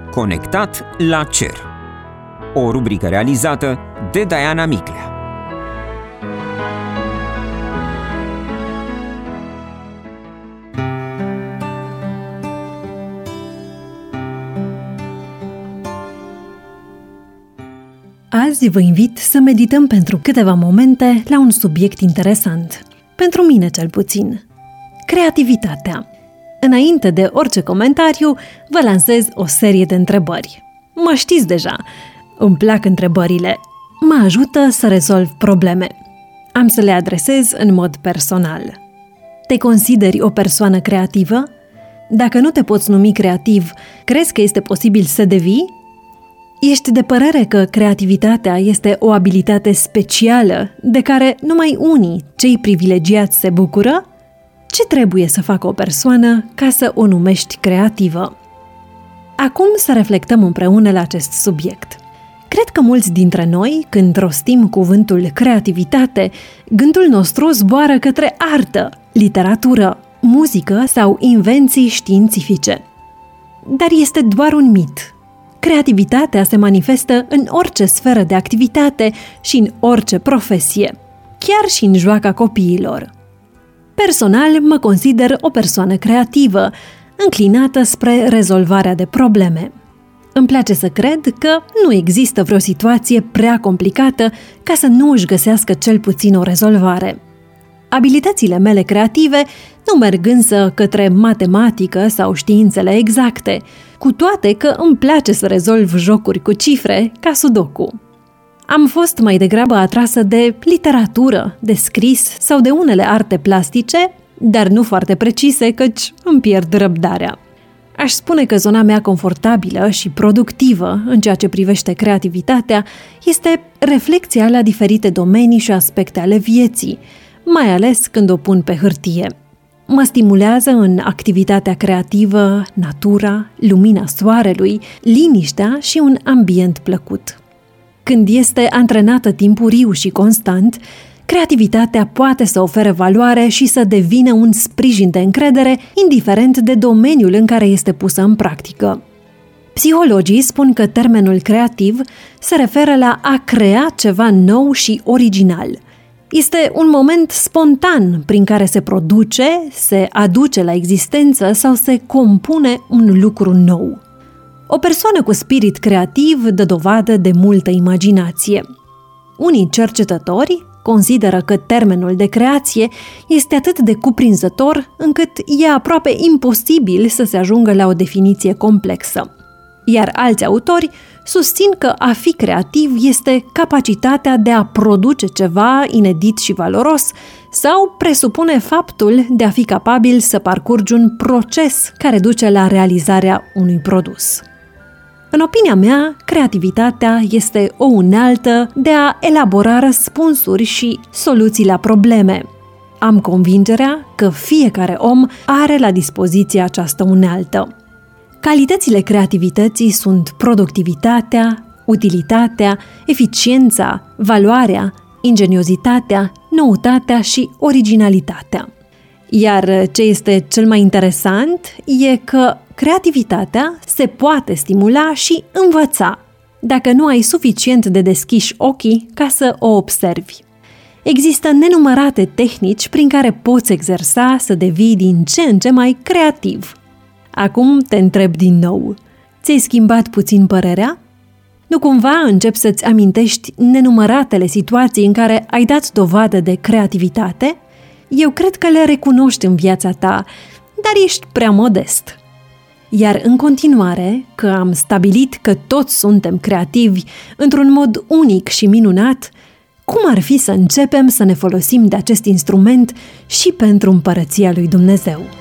Conectat la cer. O rubrică realizată de Diana Miclea. Azi vă invit să medităm pentru câteva momente la un subiect interesant. Pentru mine cel puțin. Creativitatea. Înainte de orice comentariu, vă lansez o serie de întrebări. Mă știți deja. Îmi plac întrebările. Mă ajută să rezolv probleme. Am să le adresez în mod personal. Te consideri o persoană creativă? Dacă nu te poți numi creativ, crezi că este posibil să devii? Ești de părere că creativitatea este o abilitate specială de care numai unii, cei privilegiați, se bucură? Ce trebuie să facă o persoană ca să o numești creativă? Acum să reflectăm împreună la acest subiect. Cred că mulți dintre noi, când rostim cuvântul creativitate, gândul nostru zboară către artă, literatură, muzică sau invenții științifice. Dar este doar un mit. Creativitatea se manifestă în orice sferă de activitate și în orice profesie, chiar și în joaca copiilor. Personal, mă consider o persoană creativă, înclinată spre rezolvarea de probleme. Îmi place să cred că nu există vreo situație prea complicată ca să nu își găsească cel puțin o rezolvare. Abilitățile mele creative nu merg însă către matematică sau științele exacte, cu toate că îmi place să rezolv jocuri cu cifre ca Sudoku. Am fost mai degrabă atrasă de literatură, de scris sau de unele arte plastice, dar nu foarte precise, căci îmi pierd răbdarea. Aș spune că zona mea confortabilă și productivă în ceea ce privește creativitatea este reflecția la diferite domenii și aspecte ale vieții, mai ales când o pun pe hârtie. Mă stimulează în activitatea creativă natura, lumina soarelui, liniștea și un ambient plăcut. Când este antrenată timpuriu și constant, creativitatea poate să ofere valoare și să devină un sprijin de încredere, indiferent de domeniul în care este pusă în practică. Psihologii spun că termenul creativ se referă la a crea ceva nou și original. Este un moment spontan prin care se produce, se aduce la existență sau se compune un lucru nou. O persoană cu spirit creativ dă dovadă de multă imaginație. Unii cercetători consideră că termenul de creație este atât de cuprinzător încât e aproape imposibil să se ajungă la o definiție complexă. Iar alți autori susțin că a fi creativ este capacitatea de a produce ceva inedit și valoros sau presupune faptul de a fi capabil să parcurgi un proces care duce la realizarea unui produs. În opinia mea, creativitatea este o unealtă de a elabora răspunsuri și soluții la probleme. Am convingerea că fiecare om are la dispoziție această unealtă. Calitățile creativității sunt productivitatea, utilitatea, eficiența, valoarea, ingeniozitatea, noutatea și originalitatea. Iar ce este cel mai interesant e că creativitatea se poate stimula și învăța, dacă nu ai suficient de deschiși ochii ca să o observi. Există nenumărate tehnici prin care poți exersa să devii din ce în ce mai creativ. Acum te întreb din nou, ți-ai schimbat puțin părerea? Nu cumva începi să-ți amintești nenumăratele situații în care ai dat dovadă de creativitate? Eu cred că le recunoști în viața ta, dar ești prea modest. Iar în continuare, că am stabilit că toți suntem creativi într-un mod unic și minunat, cum ar fi să începem să ne folosim de acest instrument și pentru împărăția lui Dumnezeu?